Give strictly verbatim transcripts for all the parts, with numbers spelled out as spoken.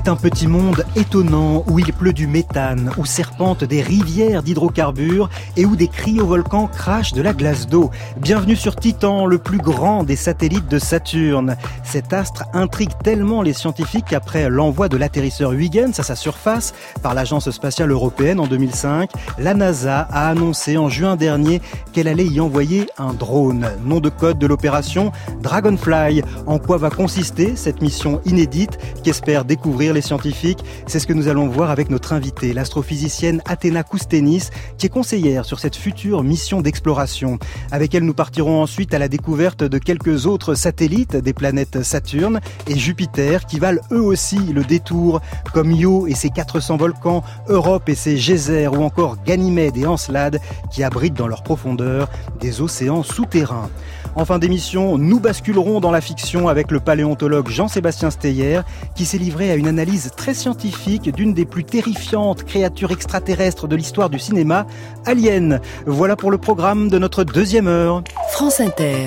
C'est un petit monde étonnant où il pleut du méthane, où serpentent des rivières d'hydrocarbures et où des cryovolcans crachent de la glace d'eau. Bienvenue sur Titan, le plus grand des satellites de Saturne. Cet astre intrigue tellement les scientifiques qu'après l'envoi de l'atterrisseur Huygens à sa surface par l'Agence spatiale européenne en deux mille cinq, la NASA a annoncé en juin dernier qu'elle allait y envoyer un drone. Nom de code de l'opération Dragonfly. En quoi va consister cette mission inédite qu'espèrent découvrir les scientifiques? C'est ce que nous allons voir avec notre invitée, l'astrophysicienne Athéna Koustenis, qui est conseillère sur cette future mission d'exploration. Avec elle, nous partirons ensuite à la découverte de quelques autres satellites des planètes Saturne et Jupiter qui valent eux aussi le détour, comme Io et ses quatre cents volcans, Europe et ses geysers ou encore Ganymède et Encelade qui abritent dans leur profondeur des océans souterrains. En fin d'émission, nous basculerons dans la fiction avec le paléontologue Jean-Sébastien Steyer qui s'est livré à une analyse très scientifique d'une des plus terrifiantes créatures extraterrestres de l'histoire du cinéma, Alien. Voilà pour le programme de notre deuxième heure. France Inter.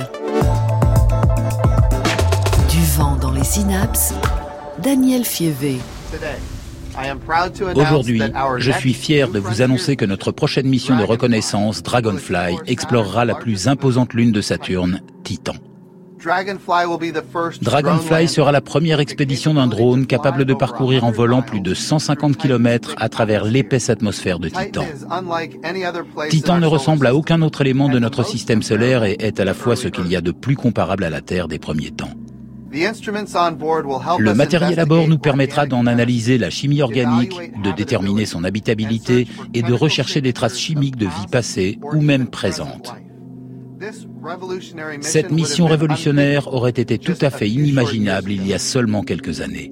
Du vent dans les synapses, Daniel Fievé. Aujourd'hui, je suis fier de vous annoncer que notre prochaine mission de reconnaissance, Dragonfly, explorera la plus imposante lune de Saturne, Titan. Dragonfly sera la première expédition d'un drone capable de parcourir en volant plus de cent cinquante kilomètres à travers l'épaisse atmosphère de Titan. Titan ne ressemble à aucun autre élément de notre système solaire et est à la fois ce qu'il y a de plus comparable à la Terre des premiers temps. Le matériel à bord nous permettra d'en analyser la chimie organique, de déterminer son habitabilité et de rechercher des traces chimiques de vie passée ou même présente. Cette mission révolutionnaire aurait été tout à fait inimaginable il y a seulement quelques années.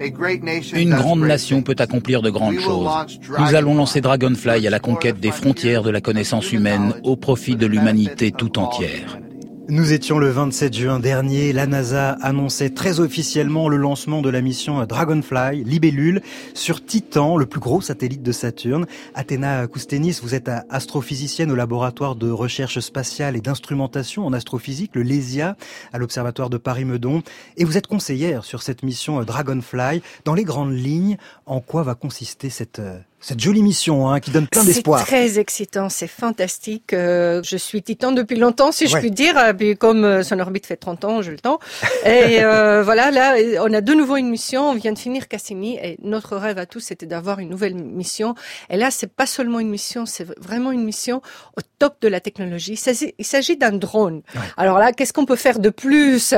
Une grande nation peut accomplir de grandes choses. Nous allons lancer Dragonfly à la conquête des frontières de la connaissance humaine au profit de l'humanité tout entière. Nous étions le vingt-sept juin dernier, la NASA annonçait très officiellement le lancement de la mission Dragonfly, Libellule, sur Titan, le plus gros satellite de Saturne. Athéna Koustenis, vous êtes astrophysicienne au laboratoire de recherche spatiale et d'instrumentation en astrophysique, le LESIA, à l'Observatoire de Paris-Meudon, et vous êtes conseillère sur cette mission Dragonfly. Dans les grandes lignes, en quoi va consister cette... Cette jolie mission hein, qui donne plein d'espoir. C'est très excitant, c'est fantastique. Euh, je suis Titan depuis longtemps, si je ouais. puis dire. Puis comme euh, son orbite fait trente ans, j'ai le temps. Et euh, voilà, là, on a de nouveau une mission. On vient de finir Cassini et notre rêve à tous, c'était d'avoir une nouvelle mission. Et là, c'est pas seulement une mission, c'est vraiment une mission au top de la technologie. Il s'agit, il s'agit d'un drone. Ouais. Alors là, qu'est-ce qu'on peut faire de plus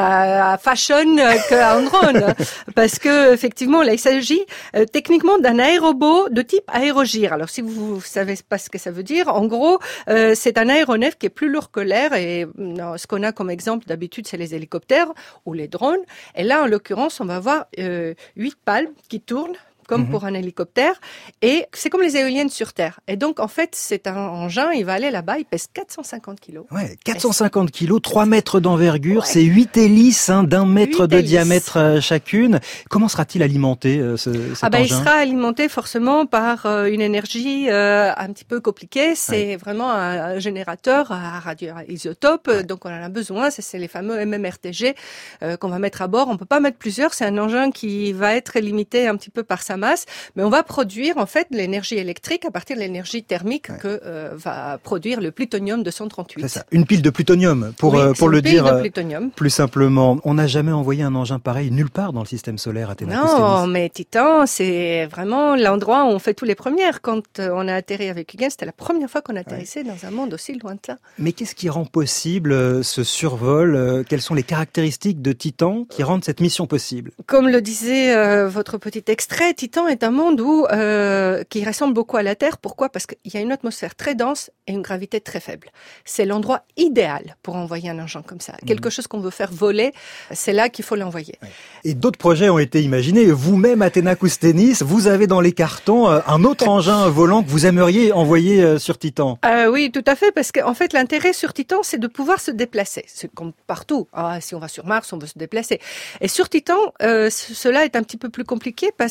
à, à fashion qu'un drone? Parce que effectivement, là, il s'agit euh, techniquement d'un aérobot de type aérogire. Alors, si vous ne savez pas ce que ça veut dire, en gros, euh, c'est un aéronef qui est plus lourd que l'air et non, ce qu'on a comme exemple d'habitude, c'est les hélicoptères ou les drones. Et là, en l'occurrence, on va avoir euh, huit pales qui tournent comme mmh. pour un hélicoptère, et c'est comme les éoliennes sur Terre. Et donc, en fait, c'est un engin, il va aller là-bas, il pèse quatre cent cinquante kilos. Ouais, quatre cent cinquante kilos, trois mètres d'envergure, ouais. C'est huit hélices hein, d'un mètre de hélices. diamètre euh, chacune. Comment sera-t-il alimenté, euh, ce, cet ah ben, engin? Il sera alimenté forcément par euh, une énergie euh, un petit peu compliquée. C'est ouais. vraiment un, un générateur à radioisotope, ouais. donc on en a besoin. C'est, c'est les fameux M M R T G euh, qu'on va mettre à bord. On peut pas mettre plusieurs, c'est un engin qui va être limité un petit peu par sa masse, mais on va produire en fait de l'énergie électrique à partir de l'énergie thermique ouais. que euh, va produire le plutonium deux cent trente-huit. C'est ça, une pile de plutonium pour oui, euh, pour le dire euh, plus simplement. On n'a jamais envoyé un engin pareil nulle part dans le système solaire, Athéna Koustenis. Non, mais Titan, c'est vraiment l'endroit où on fait tous les premières. Quand on a atterri avec Huygens, c'était la première fois qu'on atterrissait ouais. dans un monde aussi lointain. Mais qu'est-ce qui rend possible euh, ce survol euh, Quelles sont les caractéristiques de Titan qui rendent cette mission possible? Comme le disait euh, votre petit extrait, Titan est un monde où euh, qui ressemble beaucoup à la Terre. Pourquoi? Parce qu'il y a une atmosphère très dense et une gravité très faible. C'est l'endroit idéal pour envoyer un engin comme ça. Mmh. Quelque chose qu'on veut faire voler, c'est là qu'il faut l'envoyer. Ouais. Et d'autres projets ont été imaginés. Vous-même, Athéna Koustenis, vous avez dans les cartons euh, un autre engin volant que vous aimeriez envoyer euh, sur Titan. Euh, oui, tout à fait, parce qu'en fait, l'intérêt sur Titan, c'est de pouvoir se déplacer. C'est comme partout. Ah, si on va sur Mars, on veut se déplacer. Et sur Titan, euh, cela est un petit peu plus compliqué parce que on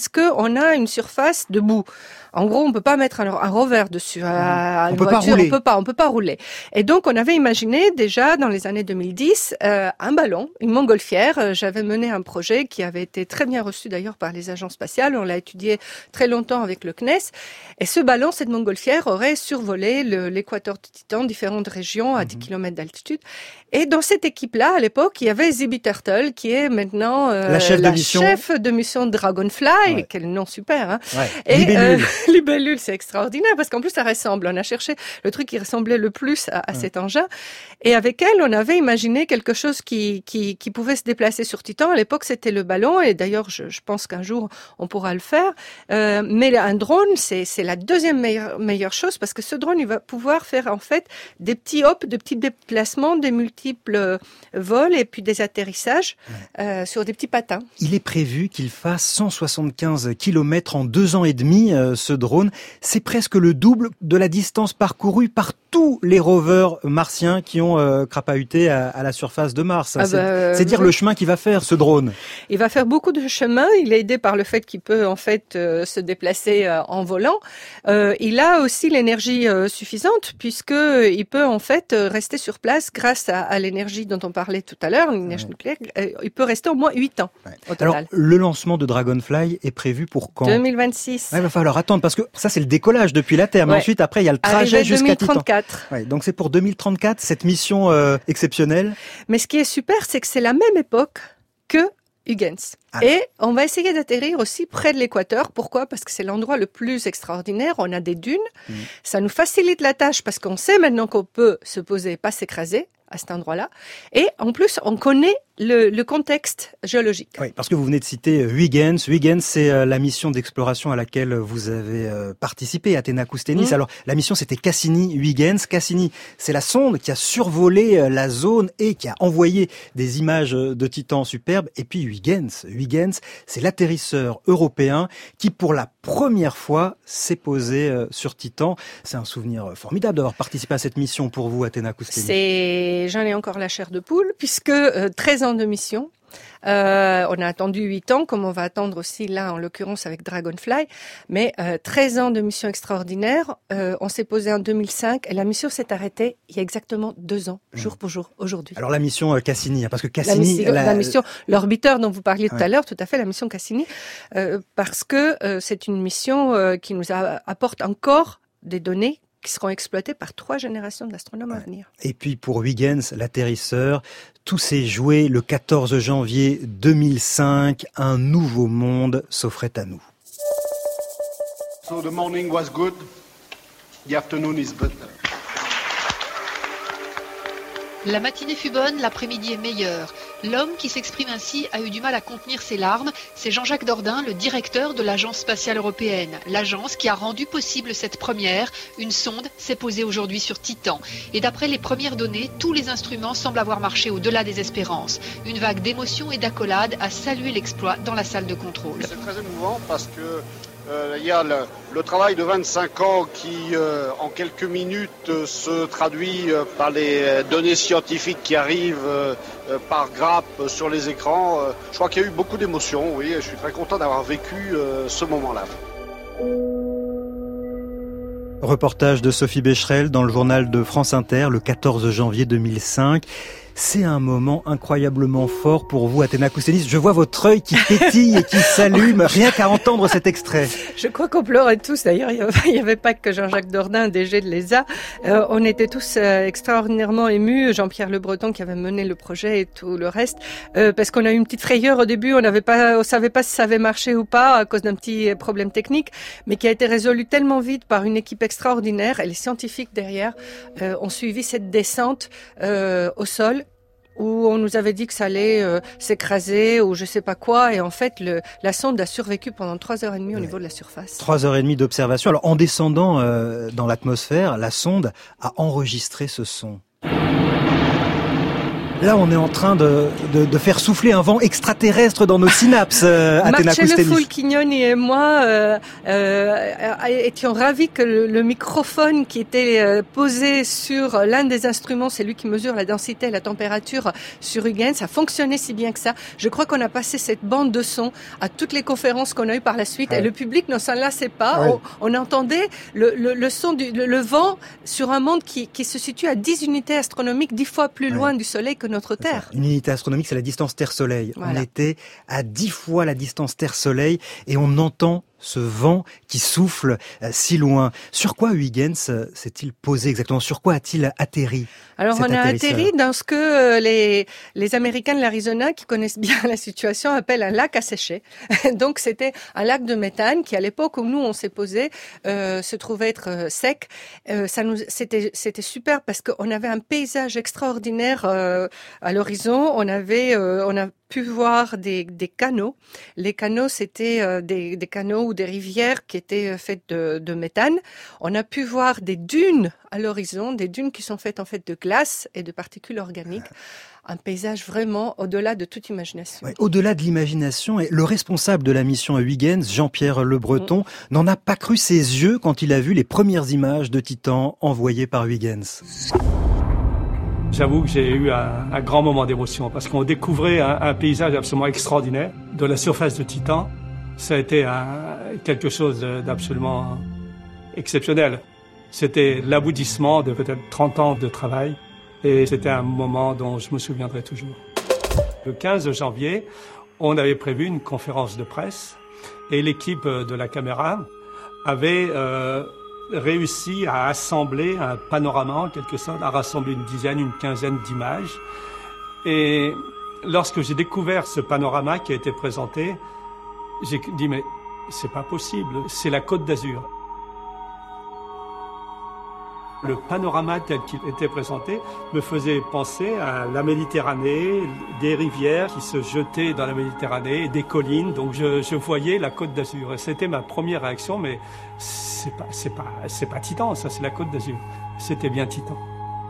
on a une surface de boue. En gros, on peut pas mettre un, un rover dessus. À, à on une peut voiture, pas rouler. On peut pas, on peut pas rouler. Et donc, on avait imaginé déjà dans les années deux mille dix euh, un ballon, une montgolfière. Euh, J'avais mené un projet qui avait été très bien reçu d'ailleurs par les agences spatiales. On l'a étudié très longtemps avec le C N E S. Et ce ballon, cette montgolfière, aurait survolé le, l'équateur de Titan, différentes régions à mmh. dix kilomètres d'altitude. Et dans cette équipe-là, à l'époque, il y avait Zibby Turtle, qui est maintenant euh, la chef la de mission, chef de mission Dragonfly. Ouais. Quel nom super, hein. Ouais. Et, Libellule. Euh, Libellule, c'est extraordinaire parce qu'en plus ça ressemble. On a cherché le truc qui ressemblait le plus à, à ouais. cet engin. Et avec elle, on avait imaginé quelque chose qui qui, qui pouvait se déplacer sur Titan. À l'époque, c'était le ballon. Et d'ailleurs, je, je pense qu'un jour on pourra le faire. Euh, mais un drone, c'est c'est la deuxième meilleure meilleure chose parce que ce drone, il va pouvoir faire en fait des petits hops, de petits déplacements, des multiples vols et puis des atterrissages ouais. euh, sur des petits patins. Il est prévu qu'il fasse cent soixante-quinze kilomètres en deux ans et demi. Euh, ce drone, c'est presque le double de la distance parcourue par tous les rovers martiens qui ont euh, crapahuté à, à la surface de Mars. Ah c'est, bah, c'est dire oui. le chemin qu'il va faire, ce drone. Il va faire beaucoup de chemin. Il est aidé par le fait qu'il peut en fait euh, se déplacer euh, en volant. Euh, il a aussi l'énergie euh, suffisante puisque il peut en fait rester sur place grâce à, à l'énergie dont on parlait tout à l'heure, l'énergie ouais. nucléaire. Euh, il peut rester au moins huit ans ouais. au total. Alors, le lancement de Dragonfly est prévu pour quand ? deux mille vingt-six. Ouais, il va falloir attendre parce que ça c'est le décollage depuis la Terre, mais ouais. ensuite après il y a le trajet Arrivé jusqu'à Titan. Ouais, donc c'est pour deux mille trente-quatre cette mission euh, exceptionnelle. Mais ce qui est super, c'est que c'est la même époque que Huygens. Ah. Et on va essayer d'atterrir aussi près de l'équateur. Pourquoi ? Parce que c'est l'endroit le plus extraordinaire. On a des dunes. Mmh. Ça nous facilite la tâche parce qu'on sait maintenant qu'on peut se poser et pas s'écraser à cet endroit-là. Et en plus, on connaît le, le contexte géologique. Oui, parce que vous venez de citer Huygens. Huygens, c'est euh, la mission d'exploration à laquelle vous avez euh, participé, Athena Koustenis. Mmh. Alors, la mission, c'était Cassini-Huygens. Cassini, c'est la sonde qui a survolé euh, la zone et qui a envoyé des images de Titan superbes. Et puis Huygens, Huygens, c'est l'atterrisseur européen qui, pour la première fois, s'est posé euh, sur Titan. C'est un souvenir formidable d'avoir participé à cette mission pour vous, Athena Koustenis. C'est Et j'en ai encore la chair de poule, puisque euh, treize ans de mission. Euh, on a attendu huit ans, comme on va attendre aussi là, en l'occurrence avec Dragonfly. Mais euh, treize ans de mission extraordinaire. Euh, on s'est posé en deux mille cinq et la mission s'est arrêtée il y a exactement deux ans, mmh. jour pour jour, aujourd'hui. Alors la mission euh, Cassini, parce que Cassini... La mission, la... la mission l'orbiteur dont vous parliez tout ouais. à l'heure, tout à fait, la mission Cassini, euh, parce que euh, c'est une mission euh, qui nous a, apporte encore des données qui seront exploités par trois générations d'astronomes ouais. à venir. Et puis pour Huygens, l'atterrisseur, tout s'est joué le quatorze janvier deux mille cinq. Un nouveau monde s'offrait à nous. So the morning was good, the afternoon is better. La matinée fut bonne, l'après-midi est meilleur. L'homme qui s'exprime ainsi a eu du mal à contenir ses larmes. C'est Jean-Jacques Dordain, le directeur de l'Agence spatiale européenne. L'agence qui a rendu possible cette première. Une sonde s'est posée aujourd'hui sur Titan. Et d'après les premières données, tous les instruments semblent avoir marché au-delà des espérances. Une vague d'émotion et d'accolade a salué l'exploit dans la salle de contrôle. C'est très émouvant parce que il euh, y a le, le travail de vingt-cinq ans qui, euh, en quelques minutes, euh, se traduit euh, par les données scientifiques qui arrivent euh, euh, par grappe euh, sur les écrans. Euh, je crois qu'il y a eu beaucoup d'émotions, oui, je suis très content d'avoir vécu euh, ce moment-là. Reportage de Sophie Becherel dans le journal de France Inter le quatorze janvier deux mille cinq. C'est un moment incroyablement fort pour vous, Athena Koustenis. Je vois votre œil qui pétille et qui s'allume, rien qu'à entendre cet extrait. Je crois qu'on pleurait tous. D'ailleurs, il n'y avait pas que Jean-Jacques Dordain, D G de l'E S A. Euh, on était tous euh, extraordinairement émus. Jean-Pierre Le Breton qui avait mené le projet et tout le reste. Euh, parce qu'on a eu une petite frayeur au début. On n'avait pas, on savait pas si ça avait marché ou pas à cause d'un petit problème technique, mais qui a été résolu tellement vite par une équipe extraordinaire. Et les scientifiques derrière euh, ont suivi cette descente euh, au sol, où on nous avait dit que ça allait euh, s'écraser ou je sais pas quoi, et en fait le, la sonde a survécu pendant trois heures et demie au ouais. niveau de la surface. Trois heures et demie d'observation. Alors en descendant euh, dans l'atmosphère, la sonde a enregistré ce son. Là, on est en train de, de, de faire souffler un vent extraterrestre dans nos synapses, euh, Athéna Koustenis. Marcello Fulchignoni et moi euh, euh, étions ravis que le, le microphone qui était euh, posé sur l'un des instruments, c'est lui qui mesure la densité et la température sur Huygens, ça fonctionnait si bien que ça. Je crois qu'on a passé cette bande de son à toutes les conférences qu'on a eues par la suite, ouais. Et le public ne s'en lassait pas. Ouais. On, on entendait le, le, le son du le, le vent sur un monde qui, qui se situe à dix unités astronomiques, dix fois plus loin ouais. du Soleil que notre Terre. Une unité astronomique, c'est la distance Terre-Soleil. Voilà. On était à dix fois la distance Terre-Soleil et on entend ce vent qui souffle euh, si loin. Sur quoi Huygens euh, s'est-il posé exactement? Sur quoi a-t-il atterri? Alors on a atterri dans ce que euh, les, les Américains de l'Arizona, qui connaissent bien la situation, appellent un lac asséché. Donc c'était un lac de méthane qui, à l'époque où nous on s'est posé, euh, se trouvait être euh, sec. Euh, ça nous, c'était, c'était super parce qu'on avait un paysage extraordinaire euh, à l'horizon. On avait, euh, on a pu voir des, des canaux. Les canaux, c'était euh, des, des canaux ou des rivières qui étaient faites de, de méthane. On a pu voir des dunes à l'horizon, des dunes qui sont faites en fait de glace et de particules organiques. Un paysage vraiment au-delà de toute imagination. Ouais, au-delà de l'imagination, et le responsable de la mission à Huygens, Jean-Pierre Le Breton, mmh. n'en a pas cru ses yeux quand il a vu les premières images de Titan envoyées par Huygens. J'avoue que j'ai eu un, un grand moment d'émotion parce qu'on découvrait un, un paysage absolument extraordinaire de la surface de Titan. Ça a été un, quelque chose d'absolument exceptionnel. C'était l'aboutissement de peut-être trente ans de travail et c'était un moment dont je me souviendrai toujours. Le quinze janvier, on avait prévu une conférence de presse et l'équipe de la caméra avait euh, réussi à assembler un panorama, en quelque sorte, à rassembler une dizaine, une quinzaine d'images. Et lorsque j'ai découvert ce panorama qui a été présenté, j'ai dit, mais c'est pas possible, c'est la Côte d'Azur. Le panorama tel qu'il était présenté me faisait penser à la Méditerranée, des rivières qui se jetaient dans la Méditerranée, des collines. Donc je, je voyais la Côte d'Azur. Et c'était ma première réaction, mais c'est pas, c'est pas, c'est pas Titan, ça, c'est la Côte d'Azur. C'était bien Titan.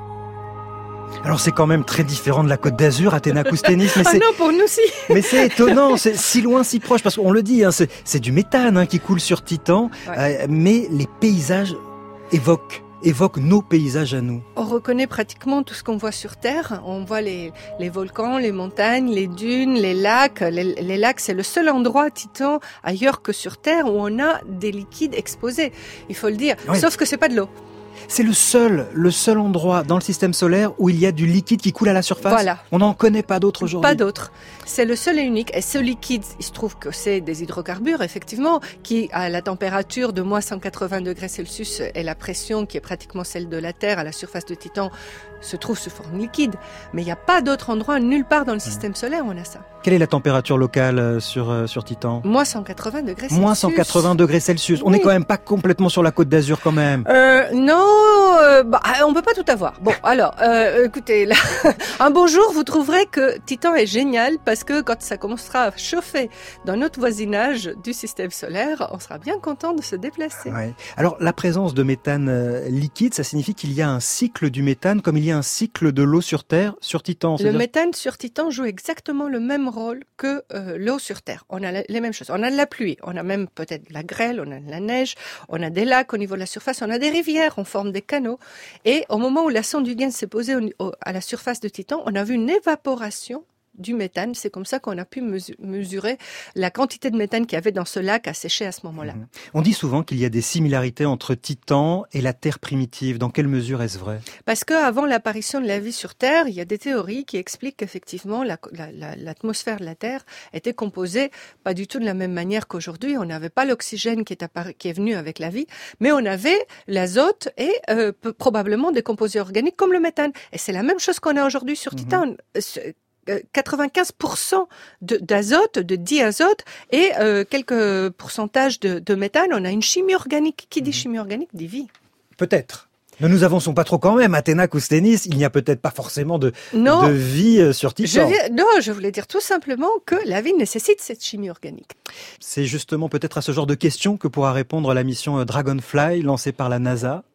Alors c'est quand même très différent de la Côte d'Azur, Athéna Koustenis. Mais ah c'est... non, pour nous aussi. Mais c'est étonnant, c'est si loin, si proche, parce qu'on le dit, hein, c'est, c'est du méthane hein, qui coule sur Titan, ouais. euh, mais les paysages évoquent. évoque nos paysages à nous. On reconnaît pratiquement tout ce qu'on voit sur Terre. On voit les, les volcans, les montagnes, les dunes, les lacs. Les, les lacs, c'est le seul endroit, Titan, ailleurs que sur Terre, où on a des liquides exposés. Il faut le dire. Oui. Sauf que c'est pas de l'eau. C'est le seul, le seul endroit dans le système solaire où il y a du liquide qui coule à la surface. Voilà. On n'en connaît pas d'autres aujourd'hui. Pas d'autres. C'est le seul et unique. Et ce liquide, il se trouve que c'est des hydrocarbures, effectivement, qui, à la température de moins cent quatre-vingts degrés Celsius et la pression qui est pratiquement celle de la Terre à la surface de Titan, se trouve sous forme liquide. Mais il n'y a pas d'autre endroit, nulle part dans le système solaire où on a ça. Quelle est la température locale sur, sur Titan? Moins cent quatre-vingts degrés Celsius. Moins cent quatre-vingts degrés Celsius. On oui. n'est quand même pas complètement sur la Côte d'Azur quand même. Euh, non, euh, bah, on peut pas tout avoir. Bon, alors, euh, écoutez, là, un beau jour, vous trouverez que Titan est génial parce que quand ça commencera à chauffer dans notre voisinage du système solaire, on sera bien content de se déplacer. Ouais. Alors, la présence de méthane euh, liquide, ça signifie qu'il y a un cycle du méthane comme il y a un cycle de l'eau sur Terre, sur Titan. Le méthane sur Titan joue exactement le même rôle que euh, l'eau sur Terre. On a les mêmes choses. On a de la pluie, on a même peut-être de la grêle, on a de la neige, on a des lacs au niveau de la surface, on a des rivières, on forme des canaux. Et au moment où la sonde Huygens s'est posée au, au, à la surface de Titan, on a vu une évaporation du méthane. C'est comme ça qu'on a pu mesurer la quantité de méthane qu'il y avait dans ce lac asséché à ce moment-là. Mmh. On dit souvent qu'il y a des similarités entre Titan et la Terre primitive. Dans quelle mesure est-ce vrai? Parce qu'avant l'apparition de la vie sur Terre, il y a des théories qui expliquent qu'effectivement la, la, la, l'atmosphère de la Terre était composée pas du tout de la même manière qu'aujourd'hui. On n'avait pas l'oxygène qui est, apparu, qui est venu avec la vie, mais on avait l'azote et euh, probablement des composés organiques comme le méthane. Et c'est la même chose qu'on a aujourd'hui sur mmh. Titan. quatre-vingt-quinze pour cent de, d'azote, de diazote et euh, quelques pourcentages de, de méthane. On a une chimie organique. Qui dit chimie organique dit vie. Peut-être. Ne nous avançons pas trop quand même, Athéna Koustenis. Il n'y a peut-être pas forcément de, non, de vie sur Titan. Je, non, je voulais dire tout simplement que la vie nécessite cette chimie organique. C'est justement peut-être à ce genre de questions que pourra répondre la mission Dragonfly lancée par la NASA.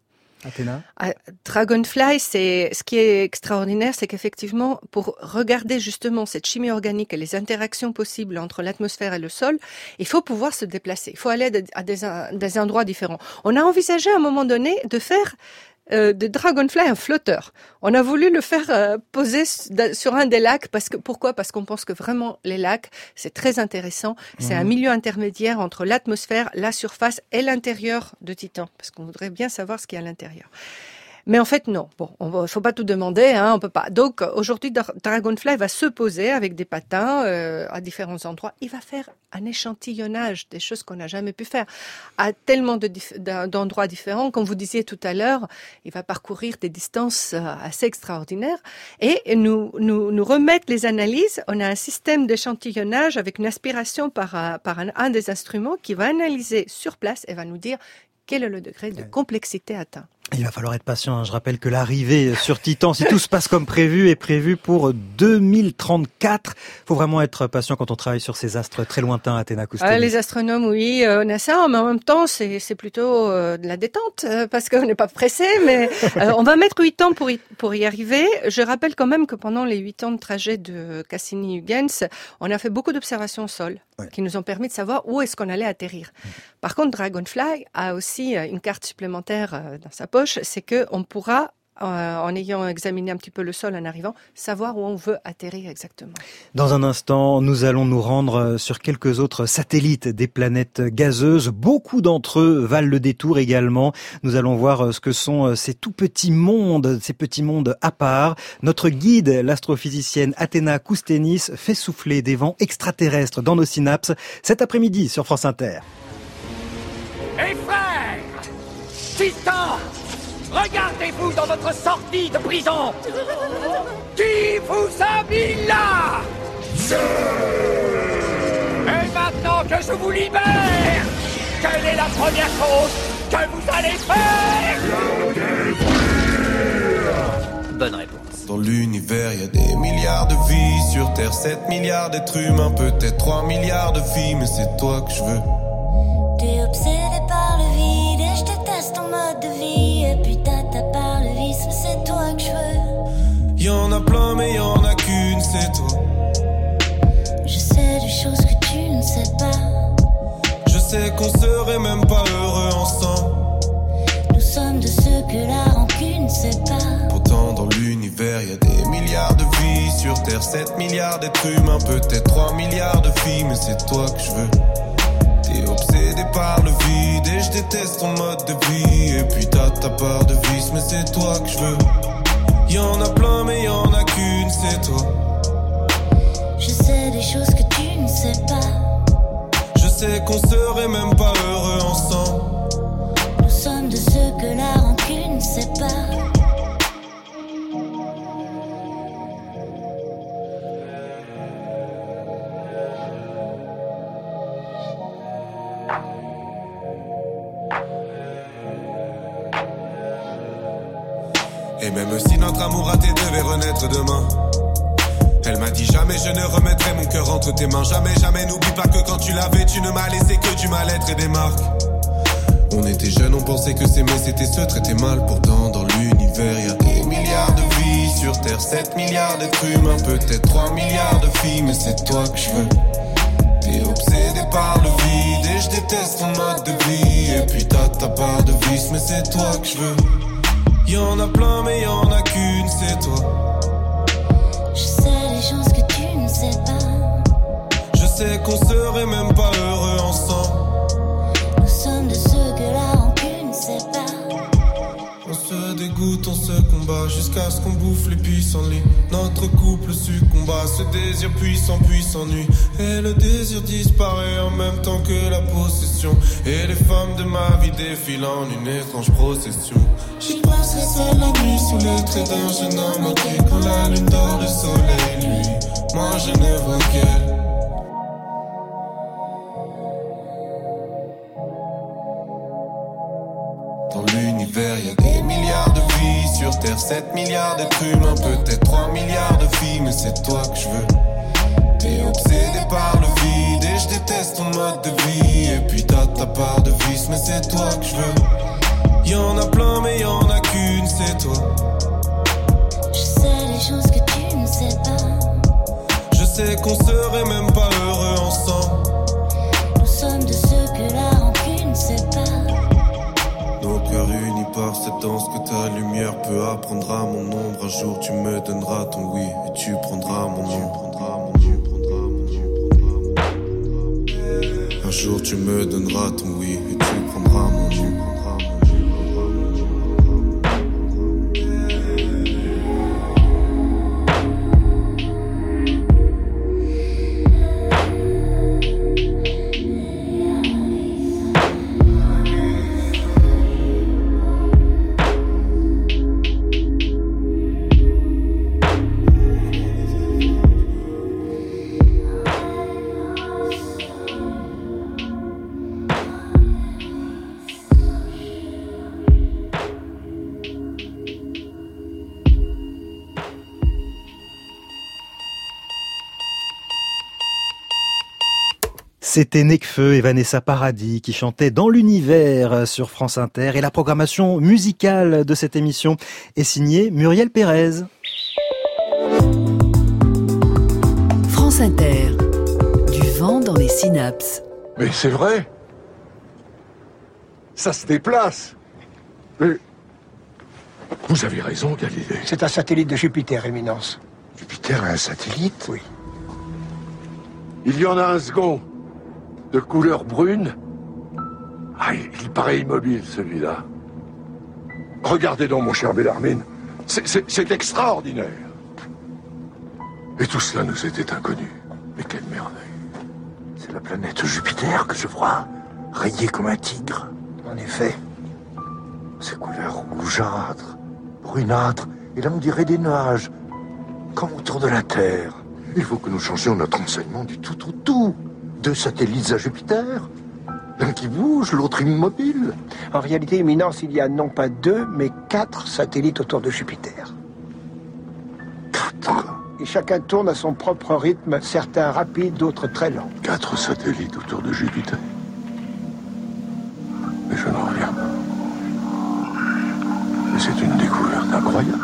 Athéna? À Dragonfly, c'est, ce qui est extraordinaire, c'est qu'effectivement, pour regarder justement cette chimie organique et les interactions possibles entre l'atmosphère et le sol, il faut pouvoir se déplacer. Il faut aller à des, à des endroits différents. On a envisagé à un moment donné de faire Euh, de Dragonfly un flotteur. On a voulu le faire euh, poser sur un des lacs parce que pourquoi? Parce qu'on pense que vraiment les lacs, c'est très intéressant. C'est mmh. un milieu intermédiaire entre l'atmosphère, la surface et l'intérieur de Titan, parce qu'on voudrait bien savoir ce qu'il y a à l'intérieur. Mais en fait, non. Bon, on va, faut pas tout demander, hein, on peut pas. Donc, aujourd'hui, Dragonfly va se poser avec des patins euh, à différents endroits. Il va faire un échantillonnage des choses qu'on n'a jamais pu faire à tellement de dif- d'endroits différents. Comme vous disiez tout à l'heure, il va parcourir des distances assez extraordinaires et nous, nous, nous remettre les analyses. On a un système d'échantillonnage avec une aspiration par, par un, un des instruments qui va analyser sur place et va nous dire quel est le degré de complexité atteint. Il va falloir être patient, hein. Je rappelle que l'arrivée sur Titan, si tout se passe comme prévu, est prévue pour deux mille trente-quatre. Il faut vraiment être patient quand on travaille sur ces astres très lointains, Athéna Koustenis. Ah, les astronomes, oui, euh, on a ça, mais en même temps, c'est, c'est plutôt euh, de la détente, euh, parce qu'on n'est pas pressé, mais euh, on va mettre huit ans pour y, pour y arriver. Je rappelle quand même que pendant les huit ans de trajet de Cassini-Huygens, on a fait beaucoup d'observations au sol, ouais. qui nous ont permis de savoir où est-ce qu'on allait atterrir. Mmh. Par contre, Dragonfly a aussi une carte supplémentaire euh, dans sa poche, c'est que on pourra, euh, en ayant examiné un petit peu le sol en arrivant, savoir où on veut atterrir exactement. Dans un instant, nous allons nous rendre sur quelques autres satellites des planètes gazeuses. Beaucoup d'entre eux valent le détour également. Nous allons voir ce que sont ces tout petits mondes, ces petits mondes à part. Notre guide, l'astrophysicienne Athéna Koustenis, fait souffler des vents extraterrestres dans nos synapses cet après-midi sur France Inter. Hey frère! Titan! Regardez-vous dans votre sortie de prison! Qui vous a mis là? Je... Et maintenant que je vous libère, quelle est la première chose que vous allez faire? Bonne réponse. Dans l'univers, y a des milliards de vies. Sur Terre, sept milliards d'êtres humains. Peut-être trois milliards de filles, mais c'est toi que je veux. T'es obsédé par le vide et je déteste ton mode de vie. Et puis t'as par le vice, mais c'est toi que je veux. Y'en a plein mais y'en a qu'une, c'est toi. Je sais des choses que tu ne sais pas. Je sais qu'on serait même pas heureux ensemble. Nous sommes de ceux que la rancune sépare. Pourtant dans l'univers y a des milliards de vies. Sur Terre sept milliards d'êtres humains. Peut-être trois milliards de filles, mais c'est toi que je veux. T'es obsédé par le vide et je déteste ton mode de vie. Et puis t'as ta part de vice, mais c'est toi que je veux. Y'en a plein mais y'en a qu'une, c'est toi. Je sais des choses que tu ne sais pas. Je sais qu'on serait même pas heureux ensemble. Nous sommes de ceux que la rancune sépare. Et même si notre amour raté devait renaître demain, elle m'a dit jamais je ne remettrai mon cœur entre tes mains. Jamais, jamais, n'oublie pas que quand tu l'avais, tu ne m'as laissé que du mal-être et des marques. On était jeunes, on pensait que s'aimer c'était se traiter mal. Pourtant dans l'univers y a des milliards de vies. Sur Terre sept milliards d'êtres humains. Peut-être trois milliards de filles, mais c'est toi que je veux. T'es obsédé par le vide et je déteste ton mode de vie. Et puis t'as ta part de vice, mais c'est toi que je veux. Y'en a plein mais y'en a qu'une, c'est toi. Je sais les choses que tu ne sais pas. Je sais qu'on serait même pas heureux ensemble. Nous sommes de ceux que la rancune sépare. On se dégoûte, on se combat jusqu'à ce qu'on bouffe les pissenlits. Notre couple succomba, ce désir puissant puis s'ennuie. Et le désir disparaît en même temps que la possession. Et les femmes de ma vie défilent en une étrange procession. J'y passerai seul la nuit sous les traits d'un jeune homme entier. Quand la lune dort, le soleil lui, moi je ne vois qu'elle. Dans l'univers y a des milliards de vies. Sur Terre sept milliards d'êtres humains. Peut-être trois milliards de filles, mais c'est toi que je veux. T'es obsédé par le vide et je déteste ton mode de vie. Et puis t'as ta part de vice, mais c'est toi que je veux. Y'en a plein mais y'en a qu'une, c'est toi. Je sais les choses que tu ne sais pas. Je sais qu'on serait même pas heureux ensemble. Nous sommes de ceux que la rancune sépare. Nos cœurs unis par cette danse que ta lumière peut apprendre à mon ombre. Un jour tu me donneras ton oui et tu prendras mon nom. Un jour tu me donneras ton oui et tu prendras mon nom. C'était Nekfeu et Vanessa Paradis qui chantaient Dans l'univers sur France Inter et la programmation musicale de cette émission est signée Muriel Pérez. France Inter, du vent dans les synapses. Mais c'est vrai. Ça se déplace. Mais vous avez raison, Galilée. C'est un satellite de Jupiter, Éminence. Jupiter a un satellite? Oui. Il y en a un second. De couleur brune. Ah, il paraît immobile, celui-là. Regardez donc, mon cher Bellarmine. C'est, c'est, c'est extraordinaire. Et tout cela nous était inconnu. Mais quelle merveille. C'est la planète Jupiter que je vois, rayée comme un tigre. En effet. Ces couleurs rougeâtres, brunâtres, et là on dirait des nuages, comme autour de la Terre. Il faut que nous changions notre enseignement du tout au tout. Deux satellites à Jupiter, l'un qui bouge, l'autre immobile. En réalité, Éminence, il y a non pas deux, mais quatre satellites autour de Jupiter. Quatre? Et chacun tourne à son propre rythme, certains rapides, d'autres très lents. Quatre satellites autour de Jupiter. Mais je n'en reviens pas. Mais c'est une découverte incroyable.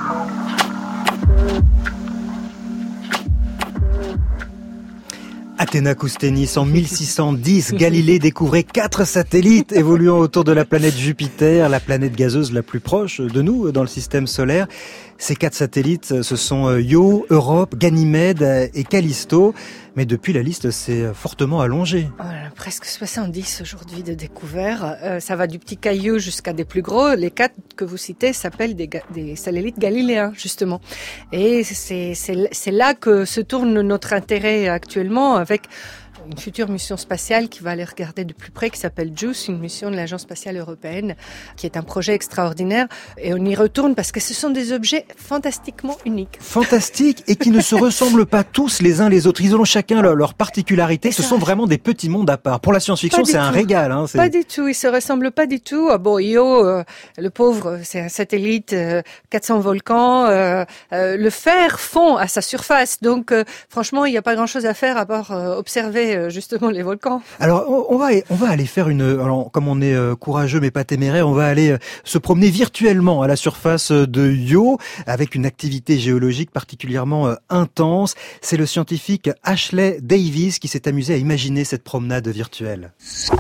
Athéna Kousténis, en mille six cent dix, Galilée découvrait quatre satellites évoluant autour de la planète Jupiter, la planète gazeuse la plus proche de nous dans le système solaire. Ces quatre satellites, ce sont Io, Europe, Ganymède et Callisto. Mais depuis, la liste s'est fortement allongée. Voilà, presque soixante-dix aujourd'hui de découverts. Euh, ça va du petit caillou jusqu'à des plus gros. Les quatre que vous citez s'appellent des, des satellites galiléens, justement. Et c'est, c'est, c'est là que se tourne notre intérêt actuellement avec une future mission spatiale qui va aller regarder de plus près, qui s'appelle JUICE, une mission de l'Agence spatiale européenne, qui est un projet extraordinaire. Et on y retourne parce que ce sont des objets fantastiquement uniques. Fantastiques et qui ne se ressemblent pas tous les uns les autres. Ils ont chacun leur, leur particularité. Ce sont vraiment des petits mondes à part. Pour la science-fiction, c'est un régal. Hein, c'est... Pas du tout. Ils se ressemblent pas du tout. Ah bon, Io, euh, le pauvre, c'est un satellite, euh, quatre cents volcans. Euh, euh, le fer fond à sa surface. Donc, euh, franchement, il n'y a pas grand-chose à faire à part euh, observer justement les volcans. Alors on va on va aller faire une alors comme on est courageux mais pas téméraire, on va aller se promener virtuellement à la surface de Io avec une activité géologique particulièrement intense. C'est le scientifique Ashley Davis qui s'est amusé à imaginer cette promenade virtuelle.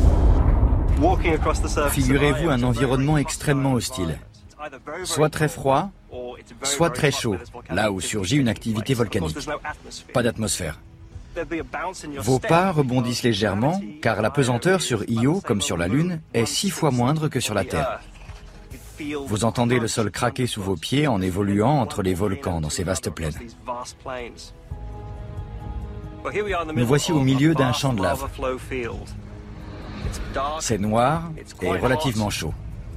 Figurez-vous un environnement extrêmement hostile. Soit très froid, soit très chaud, là où surgit une activité volcanique. Pas d'atmosphère. Vos pas rebondissent légèrement, car la pesanteur sur Io, comme sur la Lune, est six fois moindre que sur la Terre. Vous entendez le sol craquer sous vos pieds en évoluant entre les volcans dans ces vastes plaines. Nous voici au milieu d'un champ de lave. C'est noir et relativement chaud.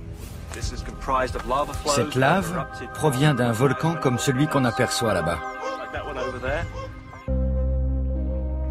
Cette lave provient d'un volcan comme celui qu'on aperçoit là-bas.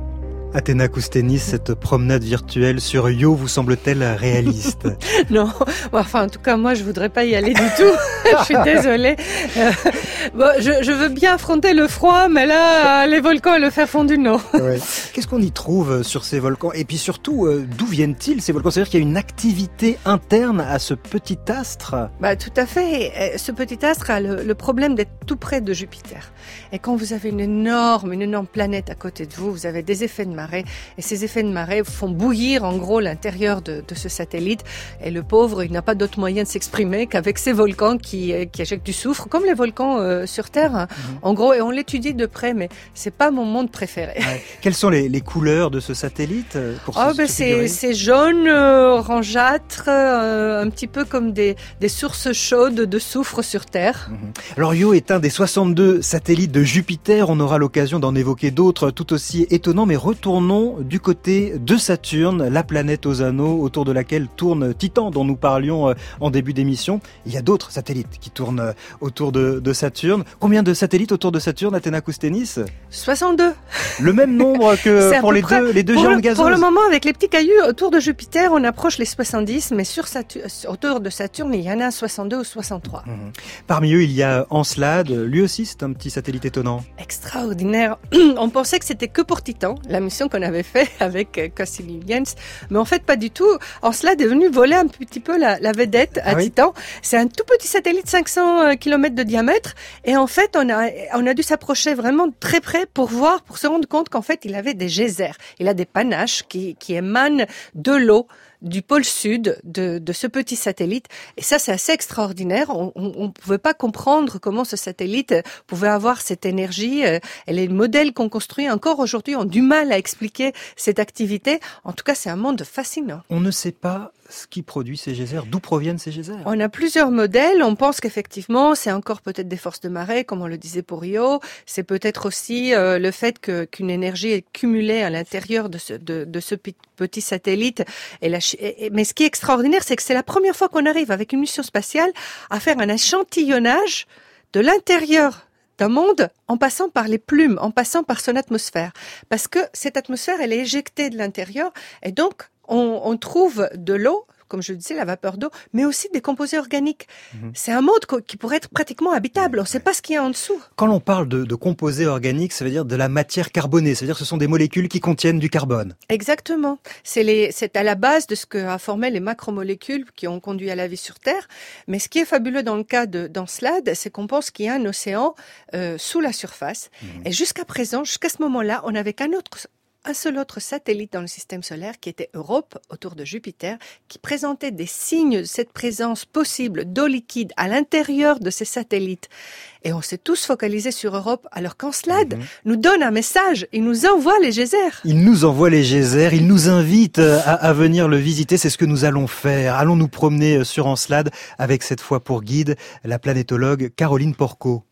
Athéna Koustenis, cette promenade virtuelle sur Io vous semble-t-elle réaliste? Non, enfin en tout cas moi je voudrais pas y aller du tout. Je suis désolée. Euh, bon, je, je veux bien affronter le froid, mais là les volcans et le fer fondu non. Ouais. Qu'est-ce qu'on y trouve sur ces volcans? Et puis surtout, euh, d'où viennent-ils ces volcans? C'est-à-dire qu'il y a une activité interne à ce petit astre? Bah tout à fait. Ce petit astre a le, le problème d'être tout près de Jupiter. Et quand vous avez une énorme, une énorme planète à côté de vous, vous avez des effets de marée. Et ces effets de marée font bouillir en gros l'intérieur de, de ce satellite. Et le pauvre, il n'a pas d'autre moyen de s'exprimer qu'avec ces volcans qui, qui éjectent du soufre, comme les volcans euh, sur Terre. Hein. Mmh. En gros, et on l'étudie de près, mais c'est pas mon monde préféré. Ouais. Quelles sont les, les couleurs de ce satellite pour oh, se, ben se c'est, c'est jaune, euh, orangeâtre, euh, un petit peu comme des, des sources chaudes de soufre sur Terre. Mmh. Alors Io est un des soixante-deux satellites de Jupiter. On aura l'occasion d'en évoquer d'autres tout aussi étonnants, mais retournons du côté de Saturne, la planète aux anneaux autour de laquelle tourne Titan, dont nous parlions en début d'émission. Il y a d'autres satellites qui tournent autour de, de Saturne. Combien de satellites autour de Saturne, Athéna Koustenis? soixante-deux. Le même nombre que pour les deux, les deux pour géantes le, gazeuses. Pour le moment, avec les petits cailloux autour de Jupiter, on approche les soixante-dix, mais sur Saturne, autour de Saturne, il y en a soixante-deux ou soixante-trois. Mmh. Parmi eux, il y a Encelade. Lui aussi, c'est un petit satellite étonnant. Extraordinaire. On pensait que c'était que pour Titan, la mission qu'on avait fait avec Cassini-Huygens, mais en fait pas du tout. Encelade est venu voler un petit peu la, la vedette à ah Titan. Oui, c'est un tout petit satellite, cinq cents kilomètres de diamètre, et en fait on a on a dû s'approcher vraiment très près pour voir, pour se rendre compte qu'en fait il avait des geysers. Il a des panaches qui qui émanent de l'eau du pôle sud de, de ce petit satellite. Et ça, c'est assez extraordinaire. On ne pouvait pas comprendre comment ce satellite pouvait avoir cette énergie. Et les modèles qu'on construit encore aujourd'hui ont du mal à expliquer cette activité. En tout cas, c'est un monde fascinant. On ne sait pas ce qui produit ces geysers, d'où proviennent ces geysers? On a plusieurs modèles. On pense qu'effectivement, c'est encore peut-être des forces de marée, comme on le disait pour Io. C'est peut-être aussi euh, le fait que, qu'une énergie est cumulée à l'intérieur de ce, de, de ce petit satellite. Et la, et, mais ce qui est extraordinaire, c'est que c'est la première fois qu'on arrive avec une mission spatiale à faire un échantillonnage de l'intérieur d'un monde en passant par les plumes, en passant par son atmosphère. Parce que cette atmosphère, elle est éjectée de l'intérieur et donc on, on trouve de l'eau, comme je le disais, la vapeur d'eau, mais aussi des composés organiques. Mmh. C'est un monde qui pourrait être pratiquement habitable. On ne sait pas ce qu'il y a en dessous. Quand l'on parle de, de composés organiques, ça veut dire de la matière carbonée. Ça veut dire que ce sont des molécules qui contiennent du carbone. Exactement. C'est, les, c'est à la base de ce qu'a formé les macromolécules qui ont conduit à la vie sur Terre. Mais ce qui est fabuleux dans le cas de, d'Encelade, c'est qu'on pense qu'il y a un océan euh, sous la surface. Mmh. Et jusqu'à présent, jusqu'à ce moment-là, on n'avait qu'un autre... un seul autre satellite dans le système solaire qui était Europe, autour de Jupiter, qui présentait des signes de cette présence possible d'eau liquide à l'intérieur de ces satellites. Et on s'est tous focalisés sur Europe, alors qu'Encelade mmh. nous donne un message, il nous envoie les geysers. Il nous envoie les geysers, il nous invite à, à venir le visiter, c'est ce que nous allons faire. Allons nous promener sur Encelade avec cette fois pour guide la planétologue Caroline Porco.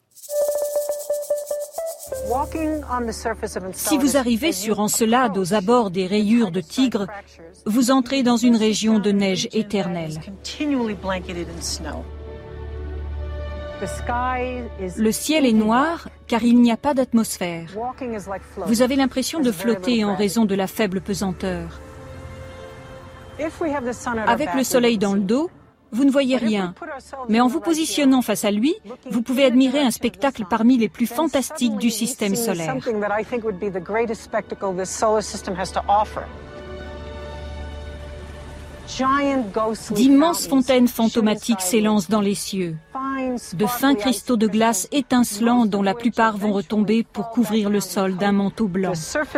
Si vous arrivez sur Encelade aux abords des rayures de Tigre, vous entrez dans une région de neige éternelle. Le ciel est noir car il n'y a pas d'atmosphère. Vous avez l'impression de flotter en raison de la faible pesanteur. Avec le soleil dans le dos, vous ne voyez rien, mais en vous positionnant face à lui, vous pouvez admirer un spectacle parmi les plus fantastiques du système solaire. D'immenses fontaines fantomatiques s'élancent dans les cieux, de fins cristaux de glace étincelants dont la plupart vont retomber pour couvrir le sol d'un manteau blanc.